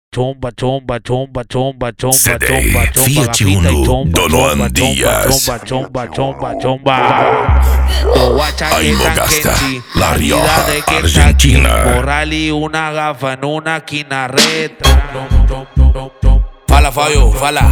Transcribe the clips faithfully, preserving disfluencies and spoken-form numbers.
chomba, chomba, chomba, chomba, chomba, C D, chomba, chomba, Fiat gafita y Uno, chomba, Donovan chomba, Díaz. chomba, chomba, chomba, chomba. Antofagasta, La Rioja, Argentina. Morral y una gafa en una esquina reta. Fala, Fabio, fala.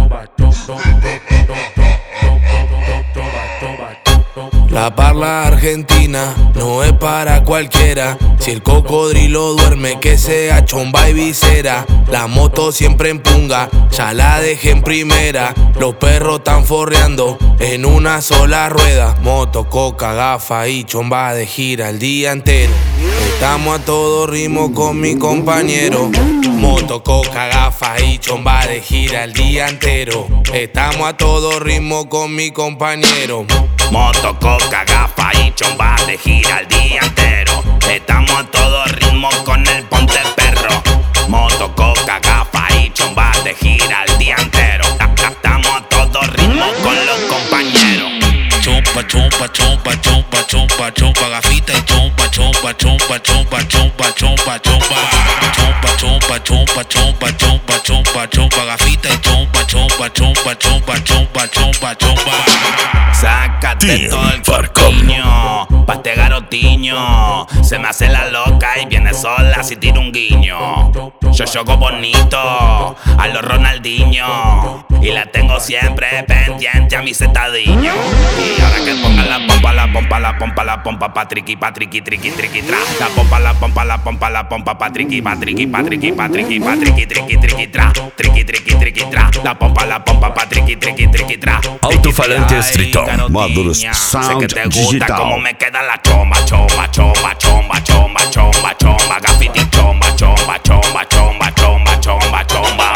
La parla argentina no es para cualquiera. Si el cocodrilo duerme, que sea chomba y visera. La moto siempre en punga, ya la dejé en primera. Los perros están forreando en una sola rueda. Moto, coca, gafa y chomba de gira el día entero. Estamos a todo ritmo con mi compañero. Moto, coca, gafa y chomba de gira el día entero. Estamos a todo ritmo con mi compañero. Moto, coca, gafa y chomba de gira el día entero. Estamos a todo ritmo con el ponte perro. Moto, coca, gafa y chomba de gira el día entero. Estamos a todo ritmo con los compañeros. Chompa, chompa, chompa, chompa, chompa, chompa, gafita y chompa, chompa, chompa, chompa, chompa, chompa, chompa. Chompa, chompa, chompa, chompa, chompa, chompa, chompa, gafita y chompa, chompa, chompa, chompa, chompa, chompa, chompa. Sácate Team todo el Farcom. corpiño, pa' este garotiño. Se me hace la loca y viene sola si tiro un guiño. Yo juego bonito a los Ronaldinho y la tengo siempre pendiente a mi setadiño. Y ahora que ponga la pompa, la pompa, la pompa, la pompa, pa' triqui, pa' triqui, triqui, triqui, tra. La pompa, la pompa, la pompa, la pompa, pa' triqui, pa' triqui, pa' triqui, pa' triqui, pa' triqui, triqui, triqui, tra. Triqui, triqui, triqui, tra. La pompa, la pompa, pa' triqui, triqui, triqui, tra. Alto-falante Streeton, módulos Sé que Sound te gusta Digital. como me queda la chomba, chomba, chomba, chomba, chomba, chomba, chomba, gafiti chomba, chomba, chomba, chomba, chomba, chomba, chomba.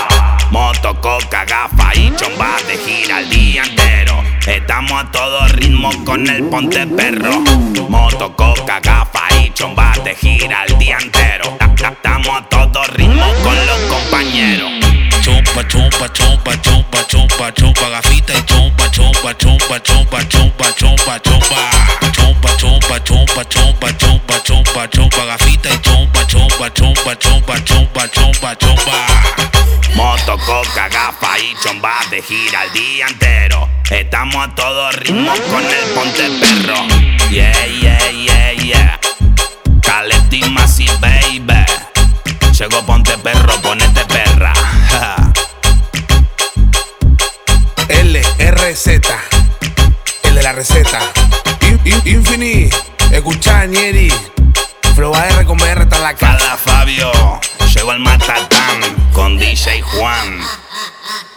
Moto, coca, gafa y chomba de gira el día entero. Estamos a todo ritmo con el ponte perro. Moto, coca, gafa y chomba de gira el día entero. Estamos a todo ritmo con los compañeros. Chompa, chompa, chompa, chompa, chompa, chompa, gafita y chompa, chompa, chompa, chompa, chompa, chompa, chompa. Chompa, chompa, chompa, chompa, chompa, chompa, chompa, gafita y chompa, chompa, chompa, chompa, chompa, chompa, chompa. Moto, coca, gafa y chomba de gira el día entero. Estamos a todo ritmo con el ponte perro. Yeah, yeah, yeah, yeah. Caleti Masi, baby. Llegó ponte perro, ponete perra. L R Z, el de la receta. In, in, Infini, escucha Nieri. Flow A R con B R está en la casa. Fala Fabio, llegó el Matatán con D J Juan.